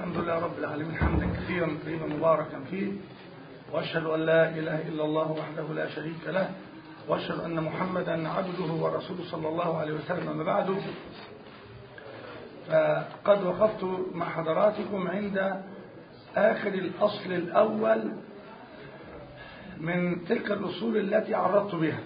الحمد لله رب العالمين حمدا كثيرا طيبا مباركا فيه، وأشهد أن لا إله إلا الله وحده لا شريك له، وأشهد أن محمدا عبده ورسوله صلى الله عليه وسلم. أما بعد، فقد وقفت مع حضراتكم عند آخر الأصل الأول من تلك الأصول التي عرضت بها،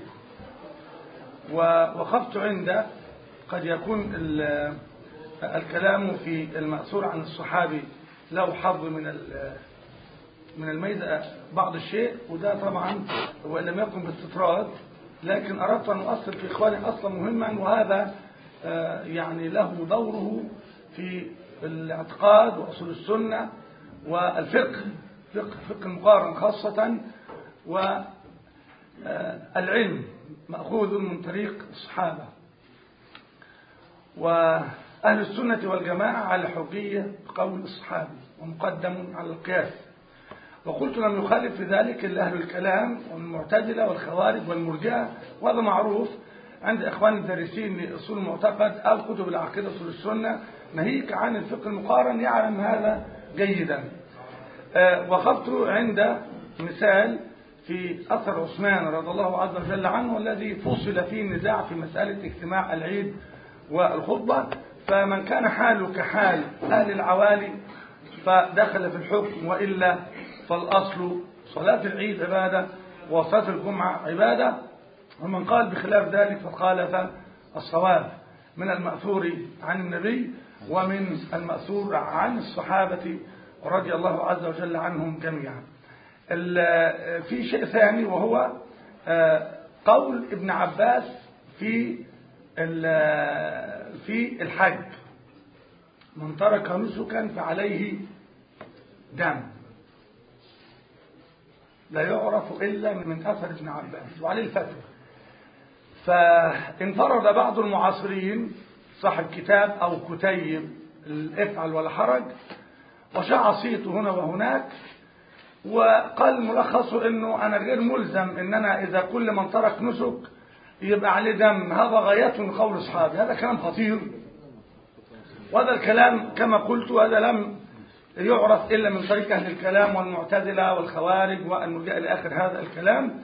ووقفت عند قد يكون الكلام في المأثور عن الصحابي له حظ من الميزة بعض الشيء، وده طبعا وإن لم يكن باستطراد، لكن أردت أن أؤصل في إخواني أصلا مهما، وهذا يعني له دوره في الاعتقاد وأصول السنة والفقه، فقه المقارن خاصة، والعلم مأخوذ من طريق الصحابة. وأهل السنة والجماعة على حجية قول الصحابي ومقدم على القياس، وقلت لم يخالف في ذلك إلا أهل الكلام والمعتزلة والخوارج والمرجئة، وهذا معروف عند إخوان الدارسين لأصول المعتقد أو كتب العقيدة أصول السنة، ناهيك عن الفقه المقارن يعلم هذا جيدا. وقفت عند مثال في أثر عثمان رضي الله عز وجل عنه، الذي فصل فيه النزاع في مسألة اجتماع العيد والخطبة، فمن كان حاله كحال أهل العوالي فدخل في الحكم، وإلا فالأصل صلاة العيد عبادة وصلاة الجمعة عبادة، ومن قال بخلاف ذلك فخالف الصواب من المأثور عن النبي ومن المأثور عن الصحابة رضي الله عز وجل عنهم جميعا. في شيء ثاني، وهو قول ابن عباس في الحج: من ترك نسكا فعليه دم، لا يعرف إلا من أثر ابن عباس وعليه الفتوى. فانفرد بعض المعاصرين صاحب كتاب أو كتيب الافعل ولا حرج، وشاع صيته هنا وهناك، وقال ملخصه انه انا غير ملزم ان انا اذا كل من ترك نسك يبقى عليه دم، هذا غايته من قول اصحابي. هذا كلام خطير، وهذا الكلام كما قلت هذا لم يعرف الا من طريق اهل الكلام والمعتزله والخوارج والمرجئه الى اخر هذا الكلام.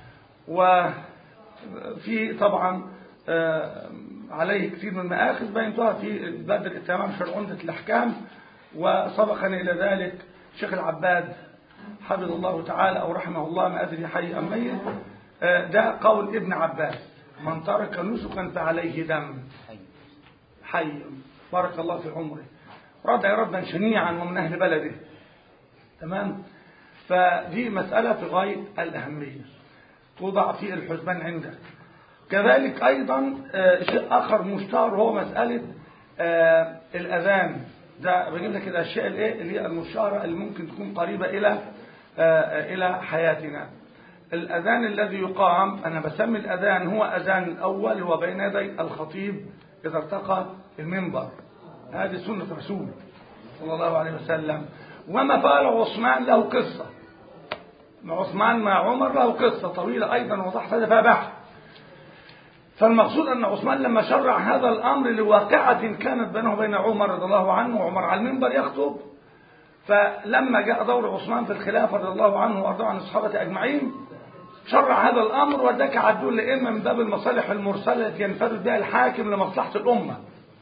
وفي طبعا عليه كثير من المآخذ بينتها في بدر التمام شرح عمدة الأحكام، وسبقني إلى ذلك شيخ العباد حفظه الله تعالى أو رحمه الله، ما أدري حي أم ميت. ده قول ابن عباس: من ترك نسكا فعليه دم. حي، بارك الله في عمره، رد ردا شنيعا ومن أهل بلده. تمام. فدي مسألة في غاية الأهمية توضع في الحسبان عندك. كذلك أيضا شيء آخر مشتهر هو مسألة الأذان. ده بجيب لك الأشياء اللي هي المشتهرة اللي ممكن تكون قريبة إلى حياتنا. الأذان الذي يقام، أنا بسمي الأذان هو أذان الأول، هو بين يدي الخطيب إذا ارتقى المنبر. هذه سنة رسول صلى الله عليه وسلم. وما فعل عثمان له قصة، مع عثمان مع عمر له قصة طويلة أيضا وضحت هذا فيها بحث. فالمقصود أن عثمان لما شرع هذا الأمر لواقعة كانت بينه وبين عمر رضي الله عنه، وعمر على المنبر يخطب، فلما جاء دور عثمان في الخلافة رضي الله عنه وأرضاه عن الصحابة أجمعين، شرع هذا الأمر وذاك عدول لإما من باب المصالح المرسلة التي ينفرد بها الحاكم لمصلحة الأمة.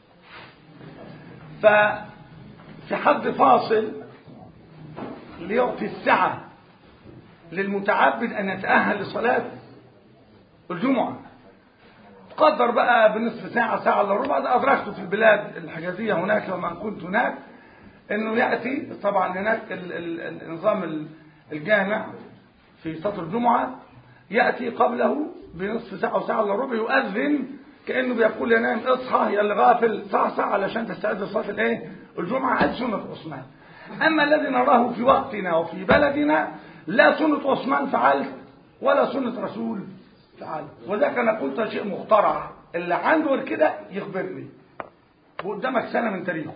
ففي حد فاصل ليعطي السعة للمتعبد أن يتأهل لصلاة الجمعة، قدر بقى بنصف ساعة، ساعة الا ربع. ده أدركته في البلاد الحجازية هناك لما كنت هناك، إنه يأتي طبعا هناك النظام الجامع في صلاة الجمعة يأتي قبله بنصف ساعة أو ساعة الا ربع، يؤذن كأنه بيقول يا نايم اصحى يا اللي غافل صحصح علشان تستعد لصلاة الجمعة. هذه سنة عثمان. أما الذي نراه في وقتنا وفي بلدنا، لا سنة عثمان فعلت ولا سنة رسول فعلت، وذاك أنا قلت شيء مخترع، اللي عنده كده يخبرني وقدامك سنة من تاريخه.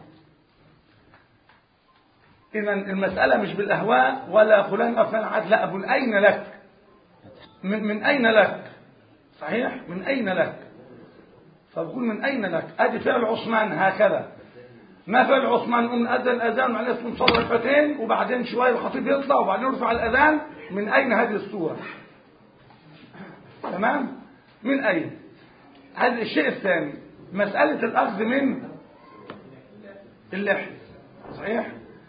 إذا المسألة مش بالأهواء ولا فلان أو فلان عاد، لا، من أين لك؟ من أين لك؟ صحيح، من أين لك؟ فبقول من أين لك؟ أدي فعل عثمان هكذا. ما فعل عثمان؟ قم أذن الأذان وعليه الصلاة والسلام صلى ركعتين وبعدين شوية الخطيب يطلع وبعدين يرفع الأذان. من أين هذه الصورة؟ تمام؟ من أين؟ هذا الشيء الثاني مسألة الأخذ من اللحية. صحيح؟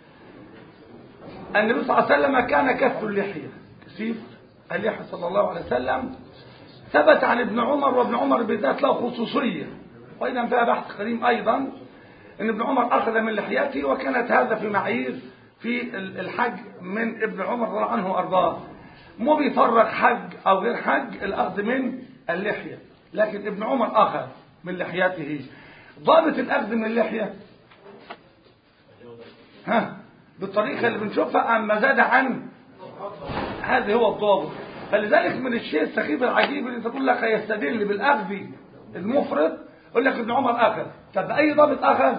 النبي صلى الله عليه وسلم كان كف اللحية، كثيف اللحية صلى الله عليه وسلم. ثبت عن ابن عمر، وابن عمر بالذات له خصوصية وإذا فيها بحث قديم أيضا، أن ابن عمر أخذ من لحيته، وكانت هذا في معايير في الحج من ابن عمر رضي الله عنه وأرضاه. مو بيفرق حج أو غير حج الأخذ من اللحية، لكن ابن عمر أخذ من لحيته. ضابط الأخذ من اللحية بالطريقة اللي بنشوفها أما زاد عن هذا هو الضابط. فلذلك من الشيء السخيف العجيب اللي تقول لك يستدل بالأخذ المفرط، يقول لك ابن عمر أخذ. طب أي ضابط أخذ؟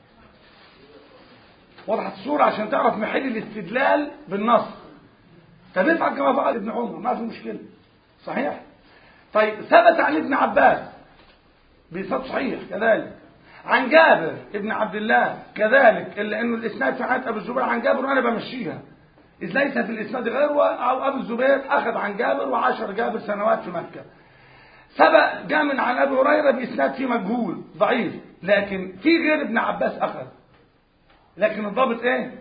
وضحت الصورة عشان تعرف محل الاستدلال بالنص. طب افعل كما فعل ابن عمر، ما في مشكلة. صحيح؟ طيب ثبت عن ابن عباس بإسناد صحيح كذلك، عن جابر ابن عبد الله كذلك، إلا إنه الإسناد في حياة أبو الزبير عن جابر وأنا بمشيها، إذ ليس في الإسناد غيره. أو أبو الزبير أخذ عن جابر وعاشر جابر سنوات في مكة. سبق جاء من عن أبي هريرة بإسناد فيه مجهول ضعيف، لكن في غير ابن عباس أخذ. لكن الضابط إيه؟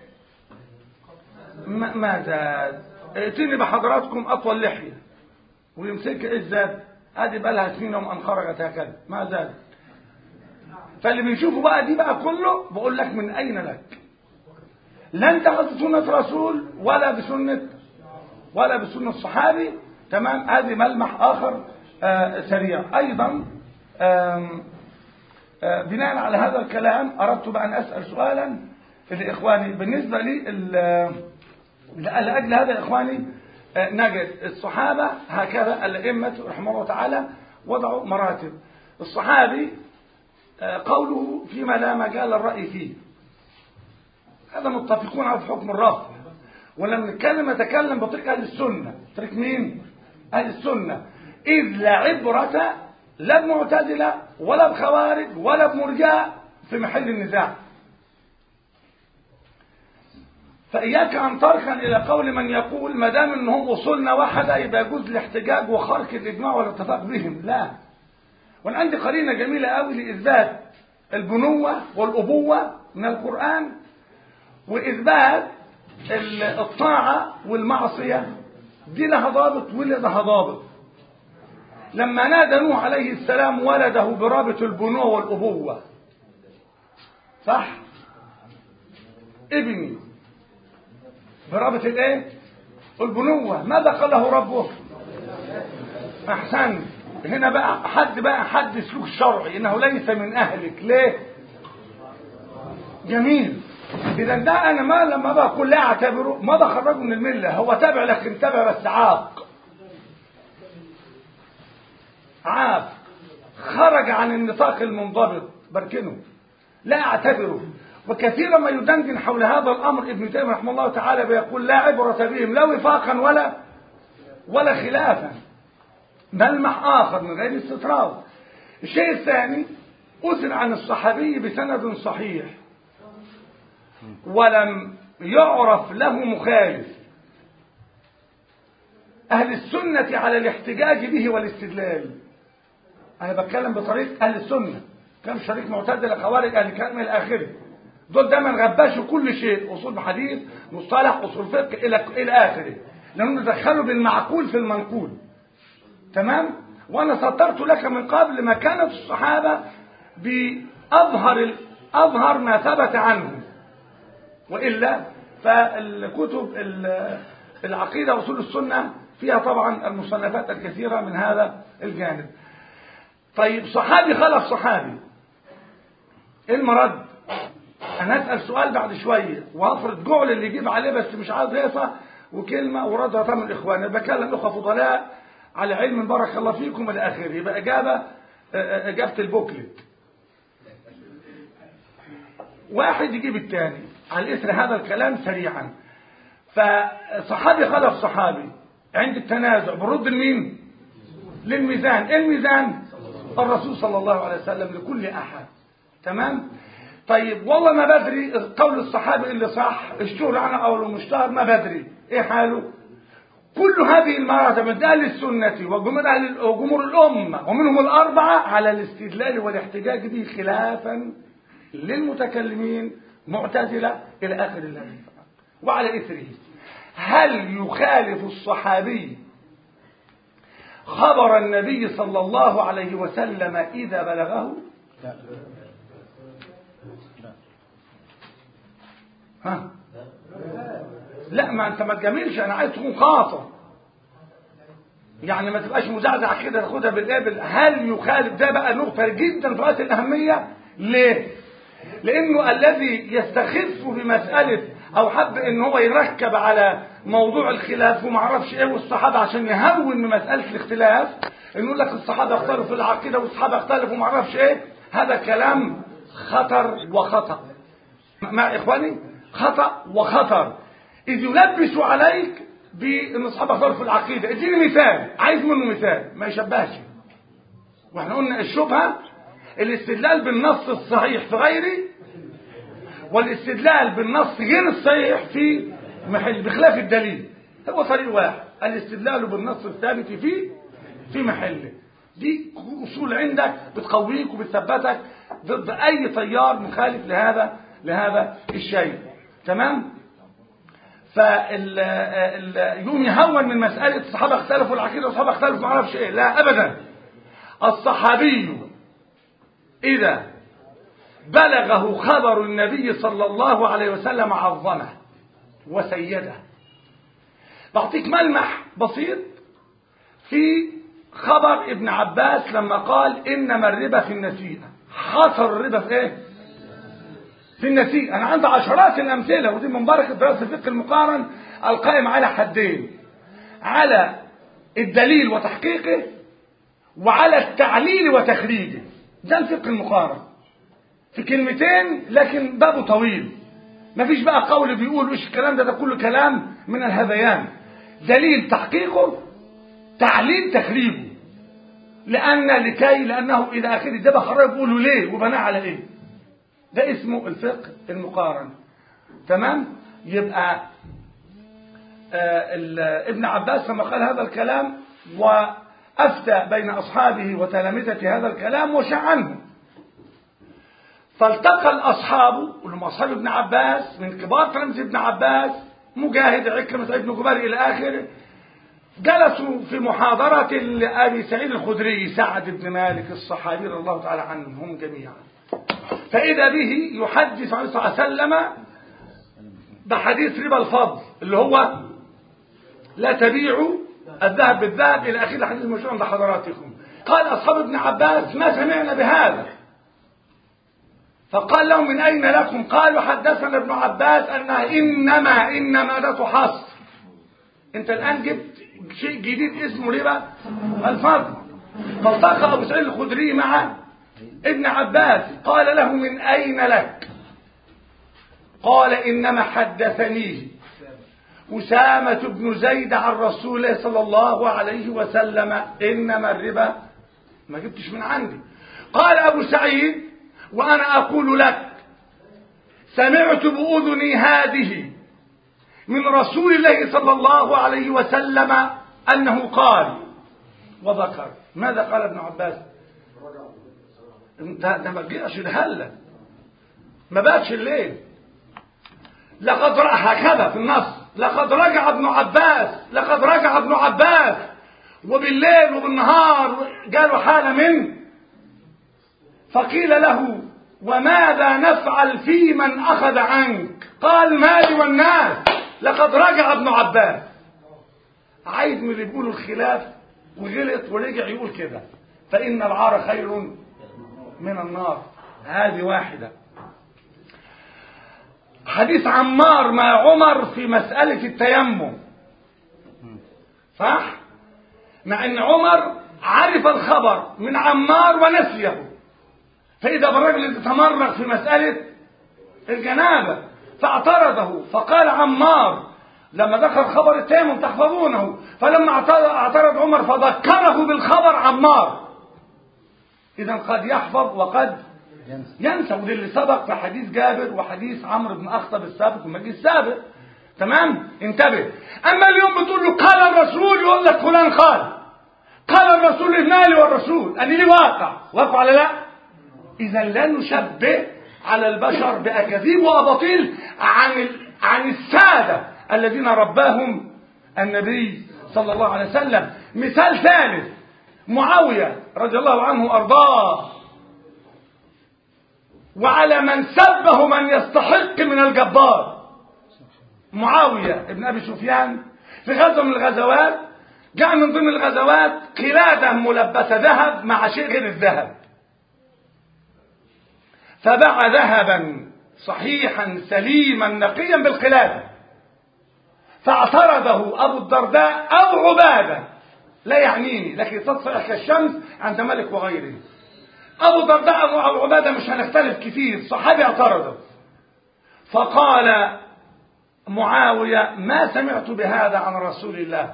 ما زاد. ائتوني بحضراتكم أطول لحية ويمسك إيش زاد؟ هذه بقى لها سنين وما خرجت هكذا، ما زاد. فاللي بيشوفوا بقى دي بقى كله بقول لك من أين لك؟ لن تأخذ سنة رسول ولا بسنة الصحابي. تمام؟ هذه ملمح آخر سريع أيضا. بناء على هذا الكلام أردت بأن أسأل سؤالا لإخواني بالنسبة لي لأجل هذا إخواني. نجد الصحابة هكذا الأئمة رحمه الله تعالى وضعوا مراتب. الصحابي قوله فيما لا مجال الرأي فيه، هذا متفقون على حكم الرفض. ولما نتكلم بطريقة أهل السنة. طريق مين؟ أهل السنة. إذ لا عبرة لا بمعتزلة ولا بخوارج ولا بمرجئة في محل النزاع. فإياك أن تركن إلى قول من يقول ما دام إنهم أصولنا واحدة يبقى يجوز الاحتجاج وخرق الإجماع والاتفاق بهم. لا. وأنا عندي قرينة جميلة قوي لإثبات البنوة والأبوة من القرآن، وإثبات الطاعة والمعصية. دي لها ضابط ولها ضابط. لما نادى نوح عليه السلام ولده برابط البنوة والأبوة، صح؟ ابني برابط الايه؟ البنوة. ماذا قال له ربه؟ احسن. هنا بقى حد سلوك شرعي انه ليس من اهلك. ليه؟ جميل. اذا ده انا ما لما بقول لا اعتبره ما بخرجه من المله، هو تابع لكن تابع بس عاق خرج عن النطاق المنضبط، بركنه لا اعتبره. وكثيرا ما يدندن حول هذا الامر ابن تيميه رحمه الله تعالى بيقول لا عبره بهم لا وفاقا ولا خلافا. ملمح اخر من غير استطراد. الشيء الثاني أثر عن الصحابي بسند صحيح ولم يعرف له مخالف. أهل السنة على الاحتجاج به والاستدلال. أنا بتكلم بطريقة أهل السنة، كم شريك معتزلة خوارج أهل الكلام إلى آخره. دول دايما غباشوا كل شيء، أصول حديث مصطلح أصول فقه إلى آخره، لأنهم دخلوا بالمعقول في المنقول. تمام؟ وأنا سطرت لك من قبل ما كانت الصحابة بأظهر ما ثبت عنهم، وإلا فالكتب العقيدة وأصول السنة فيها طبعا المصنفات الكثيرة من هذا الجانب. طيب صحابي خلف صحابي، إيه المرد؟ أنا أسأل سؤال بعد شوية وهفرض جعل اللي يجيب عليه، بس مش عايز هيصة وكلمة وردها طبعا الإخوان. أنا بكلم أخوة فضلاء على علم بارك الله فيكم إلى آخره. يبقى إجابة البوكلت. واحد يجيب الثاني على إثر هذا الكلام سريعا. فصحابي خلف صحابي عند التنازع برد لمين؟ للميزان. إيه الميزان؟ الرسول صلى الله عليه وسلم لكل أحد. تمام؟ طيب والله ما بدري، قول الصحابي اللي صح، الشهر عنه او المشتهر ما بدري، ايه حاله؟ كل هذه المراتب من اهل السنه وجمهور الامه ومنهم الاربعه على الاستدلال والاحتجاج به خلافا للمتكلمين معتزله الى اخر الذي. وعلى اثره هل يخالف الصحابي خبر النبي صلى الله عليه وسلم اذا بلغه؟ لا. ها؟ لا، ما انت ما تجاملش، انا عايز تكون خاطئ، يعني ما تبقاش مزعزع كده تاخدها بالقابل. هل يخالف؟ ده بقى نقطه جدا في غايه الاهميه. ليه؟ لانه الذي يستخف بمساله او حب ان هو يركب على موضوع الخلاف وما اعرفش ايه والصحابه عشان يهون من مساله الاختلاف، انه يقول لك الصحابه اختلفوا في العقيده والصحابه اختلفوا وما اعرفش ايه، هذا كلام خطر وخطا. مع اخواني، خطا وخطر، اذ يلبس عليك بان الصحابه اختلفوا في العقيده. اديني مثال، عايز منه مثال ما يشبهش. واحنا قلنا الشبهه الاستدلال بالنص الصحيح في غيره، والاستدلال بالنص غير الصحيح في محل بخلاف الدليل. هو طريق واحد، الاستدلال بالنص الثابت في محله. دي اصول عندك بتقويك وبتثبتك ضد اي تيار مخالف لهذا الشيء. تمام؟ يوم يهون من مساله الصحابه اختلفوا العقيده والصحابه اختلفوا ما اعرفش ايه، لا ابدا. الصحابي اذا بلغه خبر النبي صلى الله عليه وسلم عظمه وسيده. بعطيك ملمح بسيط في خبر ابن عباس لما قال انما الربا في النسيئه. حصر الربا في ايه؟ في النسيئه. انا عندي عشرات الامثله، ودي من بركه دراسه الفقه المقارن القائم على حدين، على الدليل وتحقيقه وعلى التعليل وتخريجه. ده الفقه المقارن في كلمتين لكن بابه طويل. مفيش بقى قول بيقول وش الكلام ده كله كلام من الهذيان. دليل تحقيقه، تعليل تخريجه. لانه اذا اخر ده بخرج بيقولوا ليه وبناء على ايه. ده اسمه الفقه المقارن. تمام؟ يبقى ابن عباس لما قال هذا الكلام وافتى بين اصحابه وتلامذه هذا الكلام وشاع عنه، فالتقى الاصحاب اللي هم اصحاب ابن عباس من كبار تلاميذ ابن عباس، مجاهد، عكرمة، ابن جبير الى اخره، جلسوا في محاضرة لأبي سعيد الخدري سعد بن مالك الصحابي رضي الله تعالى عنهم جميعا. فإذا به يحدث عن صلى الله عليه وسلم بحديث ربا الفضل اللي هو لا تبيعوا الذهب بالذهب إلى آخر الحديث المشهور عند حضراتكم. قال أصحاب ابن عباس ما سمعنا بهذا، فقال لهم من أين لكم؟ قالوا حدثنا ابن عباس أنها إنما ده حصر. أنت الآن جبت شيء جديد اسمه ربا الفضل. فالتقى أبو سعيد الخدري مع ابن عباس، قال له من أين لك؟ قال إنما حدثنيه أسامة بن زيد عن رسول الله صلى الله عليه وسلم إنما الربا، ما جبتش من عندي. قال أبو سعيد وأنا أقول لك سمعت بأذني هذه من رسول الله صلى الله عليه وسلم أنه قال وذكر. ماذا قال ابن عباس؟ ده ما جاش الهلة، ما باتش الليل. لقد رأى هكذا في النص، لقد رجع ابن عباس وبالليل وبالنهار قالوا حالة من. فقيل له وماذا نفعل في من أخذ عنك؟ قال مالي والناس، لقد رجع ابن عباس. عايز من اللي بيقولوا الخلاف وغلط ورجع يقول كده، فإن العار خير من النار. هذه واحدة. حديث عمار مع عمر في مسألة التيمم، صح؟ مع ان عمر عرف الخبر من عمار ونسيه، فإذا بالرجل تمرق في مسألة الجنابة فاعترضه، فقال عمار لما ذكر خبر التيمم تحفظونه، فلما اعترض عمر فذكره بالخبر عمار. إذا قد يحفظ وقد ينسى. وده اللي سبق في حديث جابر وحديث عمرو بن أخطب السابق والمجلس السابق. تمام؟ انتبه. أما اليوم بتقول له قال الرسول، يقول لك فلان قال الرسول المالي والرسول أني لي واقع على لا. إذا لا نشبه على البشر بأكاذيب وأباطيل عن السادة الذين رباهم النبي صلى الله عليه وسلم. مثال ثالث، معاوية رضي الله عنه وأرضاه، وعلى من سبه من يستحق من الجبار. معاوية ابن أبي سفيان في غزوة من الغزوات جاء من ضمن الغزوات قلادة ملبسة ذهب مع شيء غير الذهب، فباع ذهبا صحيحا سليما نقيا بالقلادة، فاعترضه أبو الدرداء أو عبادة لا يعنيني، لكن تصعق كالشمس عند ملك وغيره. أبو الدرداء أو عبادة مش هنختلف كثير، صحابي اعترضه. فقال معاوية ما سمعت بهذا عن رسول الله.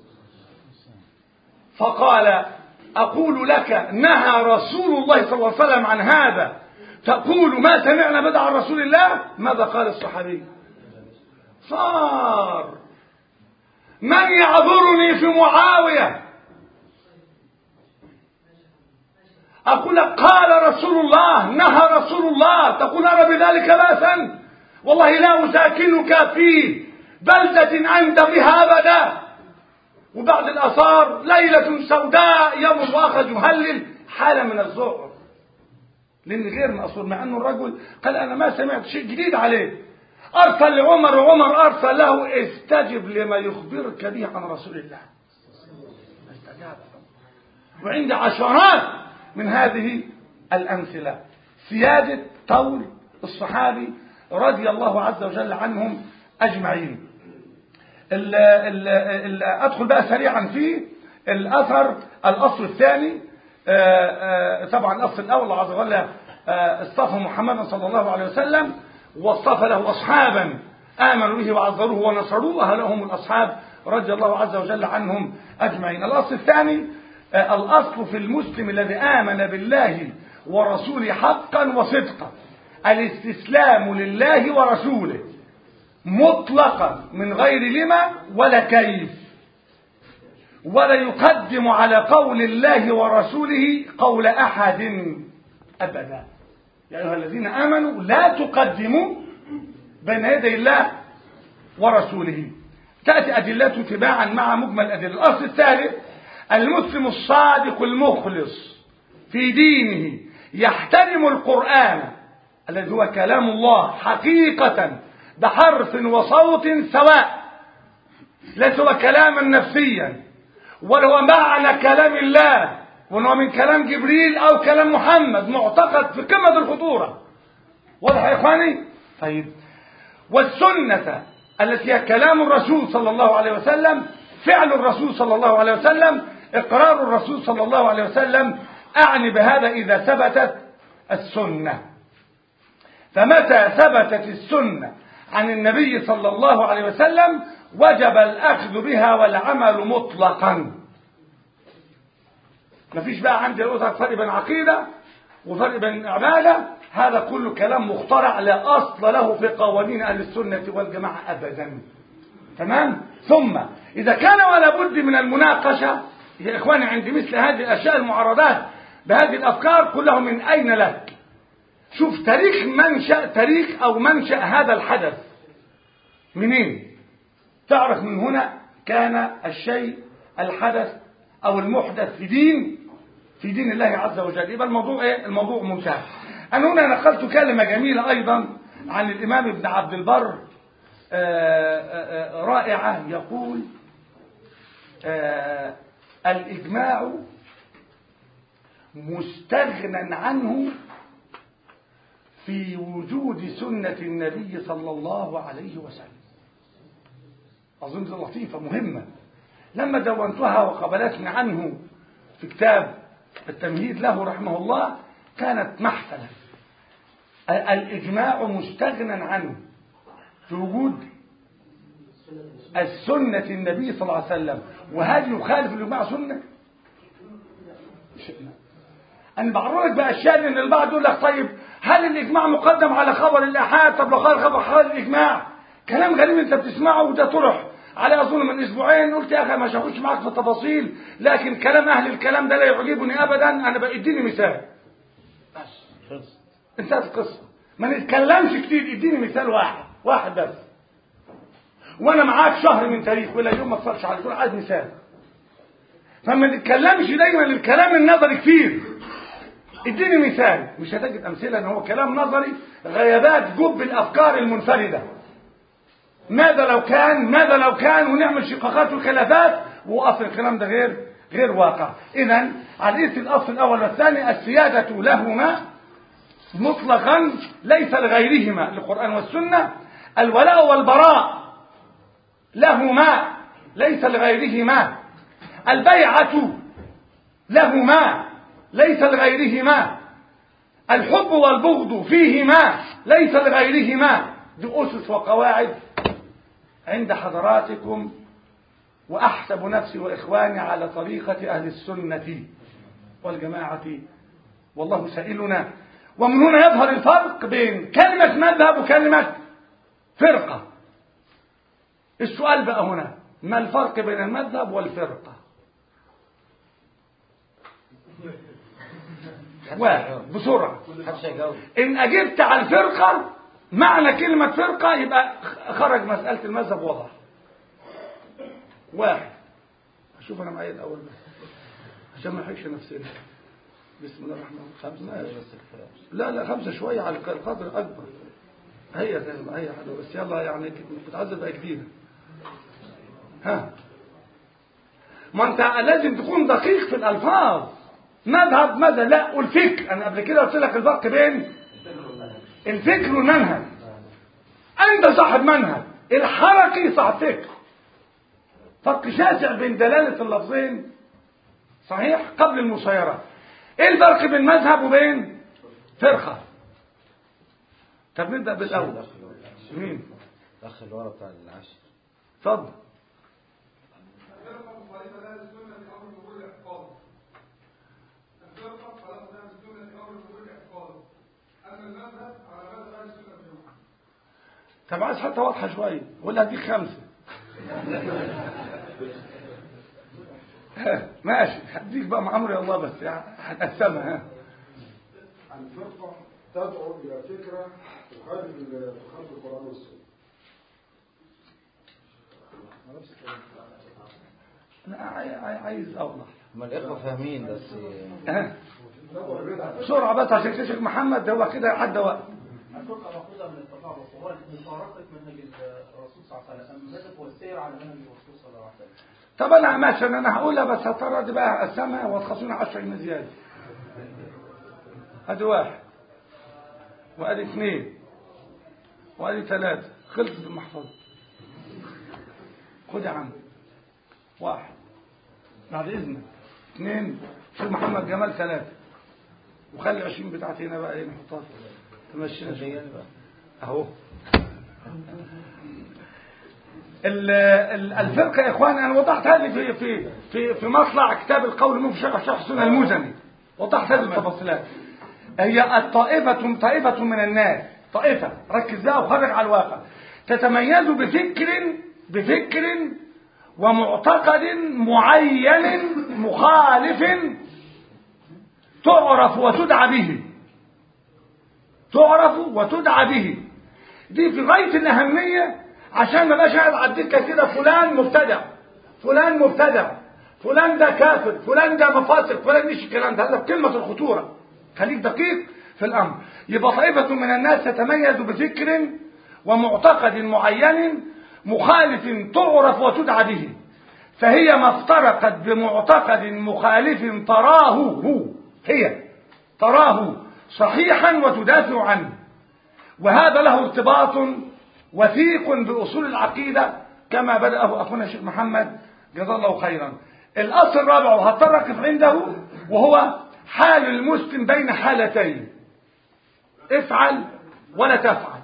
فقال أقول لك نهى رسول الله صلى الله عليه وسلم عن هذا، تقول ما سمعنا بدا عن رسول الله. ماذا قال الصحابي؟ صار من يعذرني في معاوية؟ أقول لك قال رسول الله، نهى رسول الله، تقول أرى بذلك بأسا؟ والله لا أساكنك في بلدة أنت بها أبدا. وبعد الأثار ليلة سوداء يوم واخذ يهلل حالة من الذعر، لأن غير مأثور، مع أنه الرجل قال أنا ما سمعت شيء جديد عليه. أرسل لعمر وعمر أرسل له استجب لما يخبرك به عن رسول الله. استجاب. وعند عشرات من هذه الأمثلة سيادة طول الصحابي رضي الله عز وجل عنهم أجمعين. أدخل بقى سريعا في الأثر. الأصل الثاني، طبعا الأصل الأول الله عز وجل اصطفى محمدا صلى الله عليه وسلم واصطفى له أصحابا آمنوا به وعذروه ونصروه، لهم الأصحاب رضي الله عز وجل عنهم أجمعين. الأصل الثاني، الأصل في المسلم الذي آمن بالله ورسوله حقا وصدقا الاستسلام لله ورسوله مطلقا من غير لما ولا كيف، ولا يقدم على قول الله ورسوله قول أحد أبدا. يا أيها الذين آمنوا لا تقدموا بين يدي الله ورسوله. تأتي أدلته تباعا مع مجمل الأدلة. الأصل الثالث، المسلم الصادق المخلص في دينه يحترم القرآن الذي هو كلام الله حقيقة بحرف وصوت سواء، ليس هو كلاما نفسيا ولا هو معنى كلام الله وانه من كلام جبريل او كلام محمد، معتقد في قمة الخطورة. واضح يا اخواني؟ طيب، والسنة التي هي كلام الرسول صلى الله عليه وسلم، فعل الرسول صلى الله عليه وسلم، اقرار الرسول صلى الله عليه وسلم. اعني بهذا اذا ثبتت السنة. فمتى ثبتت السنة عن النبي صلى الله عليه وسلم وجب الأخذ بها والعمل مطلقا. مفيش بقى عندي فرق بين عقيدة وفرق بين عبادة، هذا كله كلام مخترع لا أصل له في قوانين أهل السنة والجماعة أبدا. تمام؟ ثم إذا كان ولا بد من المناقشة يا إخواني عند مثل هذه الأشياء المعارضات بهذه الأفكار كلها، من أين لك؟ شوف تاريخ أو منشأ هذا الحدث منين؟ تعرف من هنا كان الشيء الحدث أو المحدث في دين الله عز وجل. يبقى الموضوع إيه؟ الموضوع منتهى. أنا هنا نقلت كلمة جميلة أيضا عن الإمام ابن عبد البر رائعة، يقول الإجماع مستغنى عنه في وجود سنة النبي صلى الله عليه وسلم. أظن دي لطيفة مهمة، لما دونتها وقبلتني عنه في كتاب التمهيد له رحمه الله كانت محفلة. الإجماع مستغنى عنه في وجود السنة النبي صلى الله عليه وسلم. وهل يخالف الإجماع سنة؟ أنا بعرضك بأشياء، لأن البعض يقول لك طيب هل الإجماع مقدم على خبر الآحاد؟ طب لو قال خبر الإجماع كلام غريب أنت بتسمعه، وده طرح عليه أظن من أسبوعين. قلت يا أخي مش هخش معاك في التفاصيل، لكن كلام أهل الكلام ده لا يعجبني أبدا. أنا بديني مثال انتهت القصة، ما نتكلمش كتير، اديني مثال واحد بس، وانا معاك شهر من تاريخ ولا يوم ما تصلش على طول عايز مثال. فما نتكلمش دايما الكلام النظري كتير، اديني مثال. مش هتجد امثله ان هو كلام نظري غيابات جب الافكار المنفرده. ماذا لو كان ونعمل شقاقات وخلافات، واصل الكلام ده غير واقع. اذا على الاصل الاول والثاني السياده لهما مطلقا ليس لغيرهما، القرآن والسنة. الولاء والبراء لهما ليس لغيرهما. البيعة لهما ليس لغيرهما. الحب والبغض فيهما ليس لغيرهما. دي أسس وقواعد عند حضراتكم، وأحسب نفسي وإخواني على طريقة أهل السنة والجماعة، والله سائلنا. ومن هنا يظهر الفرق بين كلمة مذهب وكلمة فرقة. السؤال بقى هنا، ما الفرق بين المذهب والفرقة؟ واحد بسرعة. إن أجبت على الفرقة معنى كلمة فرقة يبقى خرج مسألة المذهب وضح. واحد، أشوف أنا معايا الأول بس عشان ما نحرجش نفسنا. بسم الله الرحمن الرحيم. لا 5 شوية على القدر أكبر. هي حلو بس يلا يعني بتعذب بقى جديدة. ها، ما أنت لازم تكون دقيق في الألفاظ. مذهب لا، والفكر. أنا قبل كده قلت لك الفرق بين الفكر والمنهج. أنت صاحب منهج، الحركي صاحب فكر. فرق شاسع بين دلالة اللفظين صحيح قبل المسيرة. ايه الفرق بين مذهب وبين فرقة؟ طب نبدأ بالأول. مين؟ الأخ اللي ورا بتاع العشر. اتفضل. طب عايز حتى واضحة شوية ولا هديك 5؟ ماشي هديك بقى مع أمر الله بس يعني هتقسمها. الفرقة تدعو إلى فكرة تخالف القرآن والسنة. لا عايز أوضح. ما الإخوة فاهمين بس بسرعة بس عشان شيخ محمد هو كده عدى وقت. الفرقة مأخوذة من التطابق وهو مفارقة منهج الرسول صلى الله عليه وسلم. المذهب هو السير على منهج الرسول صلى الله عليه وسلم. طب أنا ماشي أنا هقولها بس هضطر دي بقى أقسمها وتخصونا 10 جنيه زيادة. أدي 1 وأدي 2 وأدي 3 خلصت المحفظة. خد يا عم 1 بعد إذنك 2 شيخ محمد جمال 3 وخلي 20 بتاعتي هنا بقى ايه نحطها تمشينا شويه اهو. الفرقه يا اخوان انا وضحت هذه في مطلع كتاب القول المفيد شرح سنن المزني. وضحت هذه التفاصيلات. هي طائفه من الناس، طائفه ركز بقى وخرج على الواقع، تتميز بفكر ومعتقد معين مخالف تعرف وتدعى به. دي في غاية الأهمية عشان ما بقاش قاعد على الدكة كده فلان مبتدع فلان ده كافر فلان ده مفاسق فلان مش الكلام ده. هذا بكلمة الخطورة، خليك دقيق في الأمر. يبقى طائفة من الناس تتميز بفكر ومعتقد معين مخالف تعرف وتدعى به، فهي ما افترقت بمعتقد مخالف تراه صحيحا وتدافع عنه، وهذا له ارتباط وثيق بأصول العقيدة كما بدأه أخونا الشيخ محمد جزاه الله خيرا. الأصل الرابع وهضطر أقف عنده وهو حال المسلم بين حالتين: افعل ولا تفعل.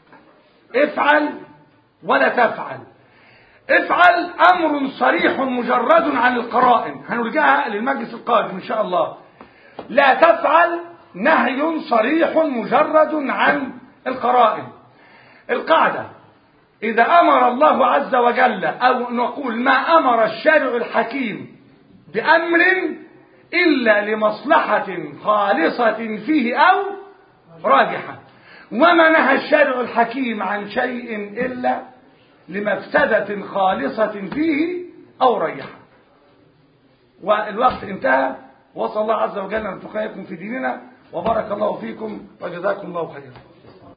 افعل أمر صريح مجرد عن القرائن، هنرجعها للمجلس القادم إن شاء الله. لا تفعل نهي صريح مجرد عن القرائن. القاعدة: إذا أمر الله عز وجل، أو نقول ما أمر الشارع الحكيم بأمر إلا لمصلحة خالصة فيه أو راجحة، وما نهى الشارع الحكيم عن شيء إلا لمفسدة خالصة فيه أو راجحة. والوقت انتهى، وصلى الله عز وجل أن تخيركم في ديننا، وبارك الله فيكم وجزاكم الله خيرا.